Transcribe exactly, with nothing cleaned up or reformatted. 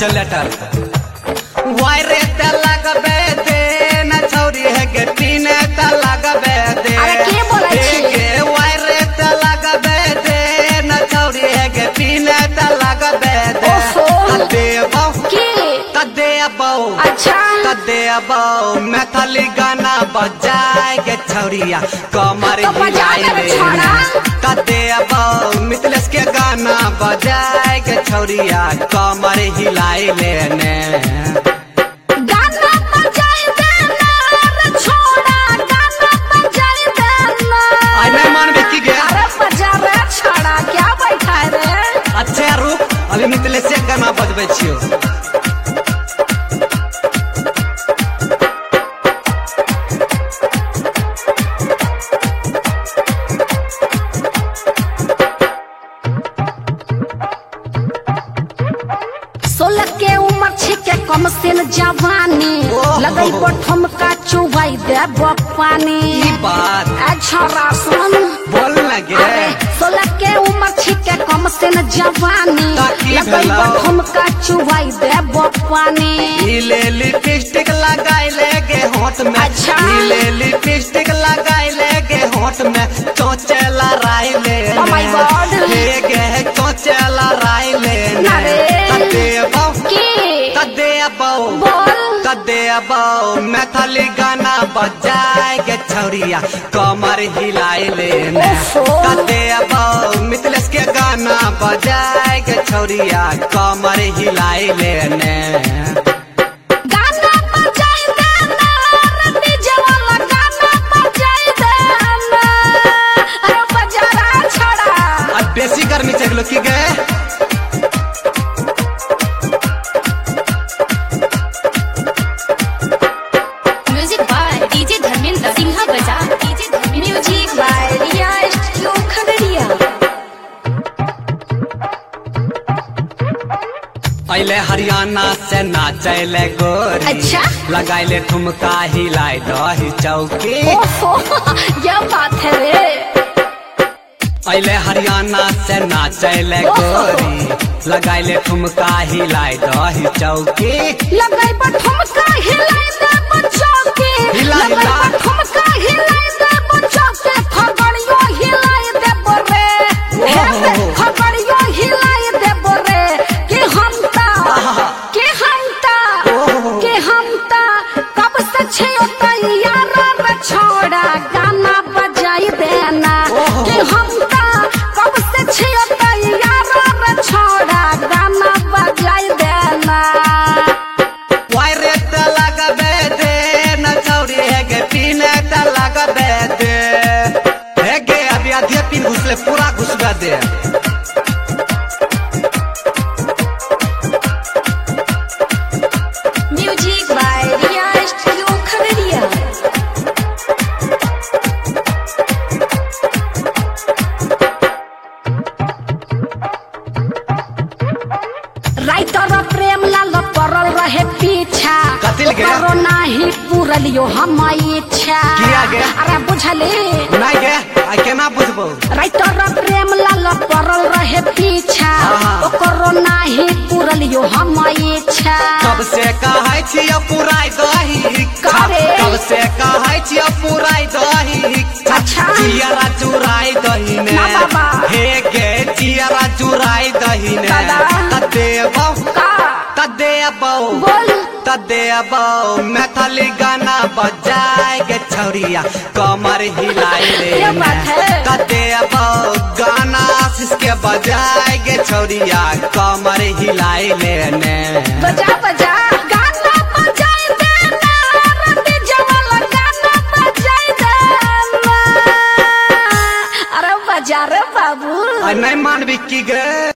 चल लेटर वायरे ते लगबे दे न छौरी है के पीने ते लगबे दे अरे के बोलै छी के वायरे ते लगबे दे न छौरी है के पीने ते लगबे दे कदे बौ की कदे बौ अच्छा कदे बौ मैथिली गाना बजाए के छौरिया कमर तो बजा हिलाए दे ले छोड़ा। कदे बौ मिथिलेश के गाना बजाए के छौरिया कमर हिलाए लेने गाना बजाई देना रे छोड़ा गाना बजाई देना आई नहीं मानबे की गे अरे बजा रे छोड़ा क्या बैठा है रे अच्छे रुक अभी मिथिलेश के गाना बजबै छियो सोलह के उम्र छिके कम सिन जवानी ओह। लगई बठम का चुबाई दे पानी ई बात अच्छा सुन बोल लगे अरे सोलह के उम्र छिके कम सिन जवानी ताकि लगई भेला। बठम का चुबाई दे पानी इले लिपस्टिक लगाई ले गे होंठ में अच्छा। इले लिपस्टिक लगाई ले गे होंठ में चोचे लड़ाई ले Oh my God। ले गे चोचे लड़ाई ले ना रे। कदे बौ की कदे बौ बोल कदे बौ मैथिली गाना बजाए के छौरिया कमर हिलाए लेने ओफो। कदे बौ मिथिलेश के गाना बजाए के छौरिया कमर हिलाए लेने गाना बजाई देना रे डीजे वाला गाना बजाई देना अरे बजा रे छोड़ा अब बेसी गर्मी चलो की गए music by DJ Dharmendra Sinha बजा DJ Dharmendra music by Riya studio Khagaria अले हरियाणा से नाचैले गोरी अच्छा। लगाइले ठुमका हिलाई दही चौकी ओहो क्या बात है रे अले हरियाणा से नाचैले गोरी लगाइले ठुमका हिलाई दही चौकी लगाई पर ठुमका हिलाई दे बच्चों के हिला, लगाई हिला। पर ठुमका हिलाई दे बच्चों के खगड़ियो हिलाई दे बोरे ओहो। खगड़ियो हिलाई दे बोरे कि हमता आहा। कि हमता ओहो। कि हमता कब से छियो तैयार रे छोड़ा गाना बजाई देना ओहो। कि हमता कब से छियो तैयार रे छोड़ा गाना बजाई देना वायरे त लगबे दे न छौरी है गे पीने त लगबे दे हे गे अभी आधे पीन घुसले पूरा घुसबे दे music by Riya studio Khagaria writer Prem Lal पड़ल रहे पीछा कथिल गे? ओकरो नाही पूरलियो हम इच्छा किया गे? अरे बुझली नहीं गे आ केना बुझबो राइटर प्रेम लाल पड़ल रहे पीछा हाँ। ओकरो नाही पूरलियो हम इच्छा कब से कहै छियै पुराई दही का रे? कब से कहै छियै पुराई दही अच्छा। चियरा चुराई दही ने ना बाबा। हे गे चियरा चुराई दही ने दादा। कदे बौ का कदे बौ बोल कदे बौ मैथिली गाना बजाए के छौरिया कमर हिलाए क्या ले बात है? कदे बौ गाना सिसके बजाए के छौरिया कमर हिलाए लेने बजा बजा गाना बजाई देना रे डीजे वाला गाना बजाई देना अरे बजा रे बाबू नहीं मानबी की गे